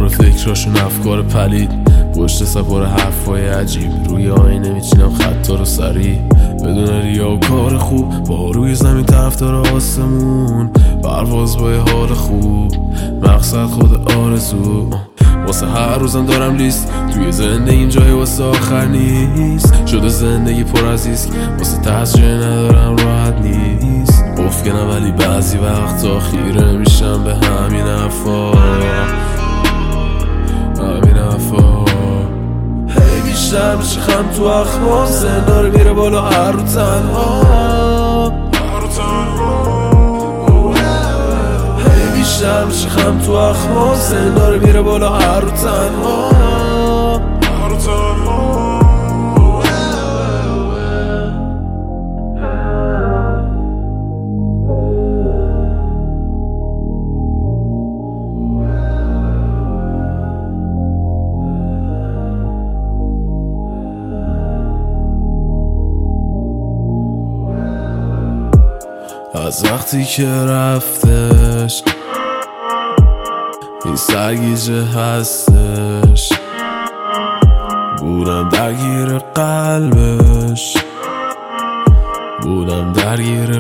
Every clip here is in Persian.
پر فکراشون افکار پلید، پشت سر پر حرفای عجیب، روی آینه میچینم خطا رو سریع بدون ریا و کار خوب، با روی زمین طرفدار آسمون، پرواز با یه حال خوب، مقصد خود آرزو. واسه هر روزم دارم لیست، توی زندگی جای واسه آخر نیست، شده زندگی پر از ریسک، واسه ترس جای ندارم راحت نیست، افکنم ولی بعضی وقتا خیره میشم به همین حرفا. هی بیشتر میشه خم تو اخمام، سنداره میره بالا هر رو تنها، هی بیشتر میشه خم تو اخمام، سنداره میره بالا هر رو تنها. از وقتی که رفتش این سرگیجه هستش، بودم درگیر قلبش، بودم درگیر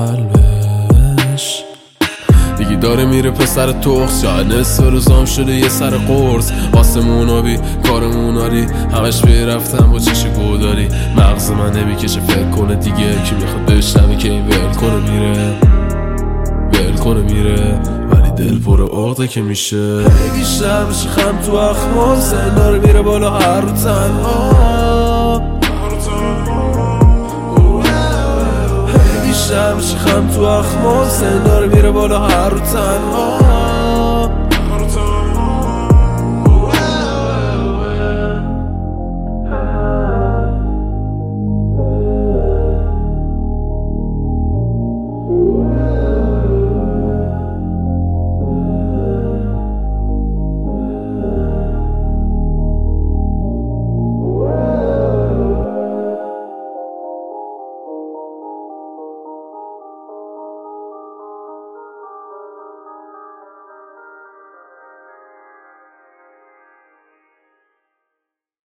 قلبش. دیگه داره میره پسر تخص، شاید نصف روزام شده یه سر قرص، آسمون آبی کارمون آری، همش به رفتم با چش گوداری، مغز من نمیکشه فکر کنه دیگه، کی میخواد بشنوه که این ول کنه میره، ول کنه میره، ولی دل پر عقده که میشه. هی بیشتر میشه خم تو اخمام، سنداره میره بالا هر رو تنها، هی بیشتر میشه خم تو اخمام، سنداره میره بالا هر رو تنها.